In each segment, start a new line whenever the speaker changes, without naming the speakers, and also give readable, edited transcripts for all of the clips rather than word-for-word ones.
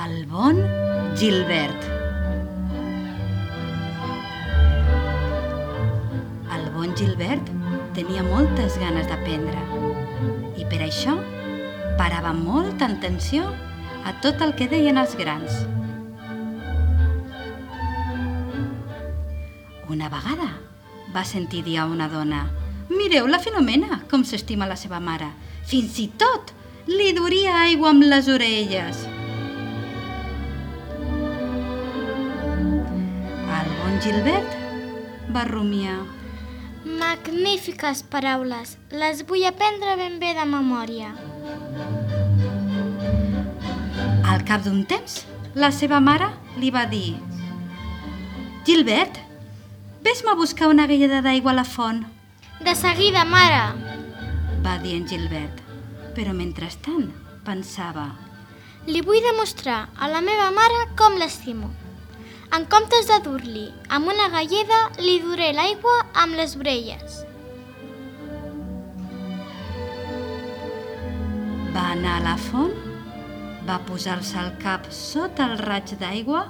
El bon Gilbert. El bon Gilbert tenia moltes ganes d'aprendre i per això parava molt en atenció a tot el que deien els grans. Una vegada va sentir dir a una dona: «Mireu la Filomena, com s'estima la seva mare. Fins i tot li duria aigua amb les orelles». El bon Gilbert va rumiar.
Magnífiques paraules, les vull aprendre ben bé de memòria.
Al cap d'un temps, la seva mare li va dir: «Gilbert, ves-me a buscar una galleda d'aigua a la font».
De seguida, mare!
Va dir en Gilbert, però mentrestant pensava:
Li vull demostrar a la meva mare com l'estimo. En comptes de dur-li amb una galleda, li duré l'aigua amb les orelles.
Va anar a la font, va posar-se el cap sota el raig d'aigua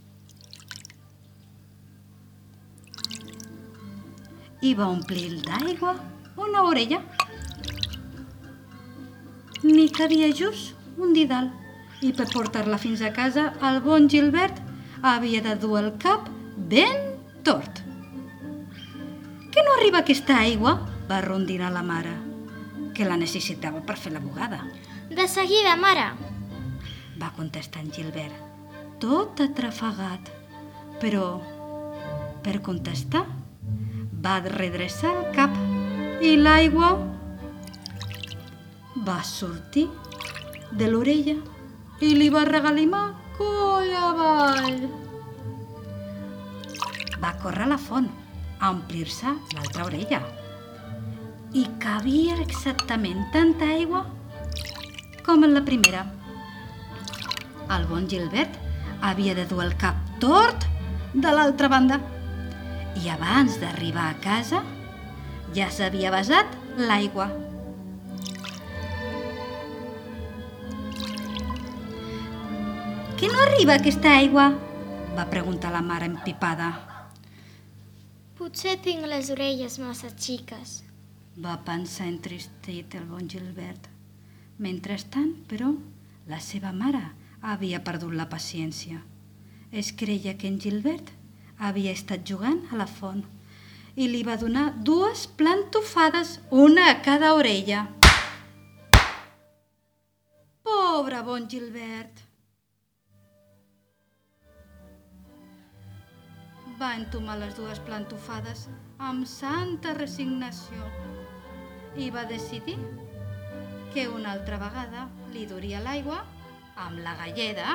i va omplir d'aigua una orella. N'hi cabia just un didal i per portar-la fins a casa el bon Gilbert havia de dur el cap ben tort. «Que no arriba aquesta aigua?» va rondinar la mare, que la necessitava per fer la bugada.
De seguida, mare!
Va contestar en Gilbert, tot atrafegat, però per contestar va redreçar el cap i l'aigua va sortir de l'orella i li va regalimar coll avall. Va córrer a la font a omplir-se l'altra orella i cabia exactament tanta aigua com en la primera. El bon Gilbert havia de dur el cap tort de l'altra banda i abans d'arribar a casa ja s'havia vessat l'aigua. «Que no arriba aquesta aigua?» va preguntar la mare empipada.
Potser tinc les orelles massa xiques.
Va pensar entristit el bon Gilbert. Mentrestant, però, la seva mare havia perdut la paciència. Es creia que en Gilbert havia estat jugant a la font i li va donar 2 plantofades, una a cada orella. Pobre bon Gilbert! Va entomar les 2 plantofades amb santa resignació i va decidir que una altra vegada li duria l'aigua amb la galleda.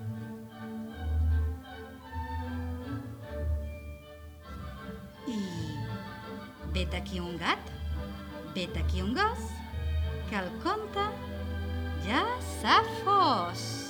I vet aquí un gat, vet aquí un gos, que el conte ja s'ha fos.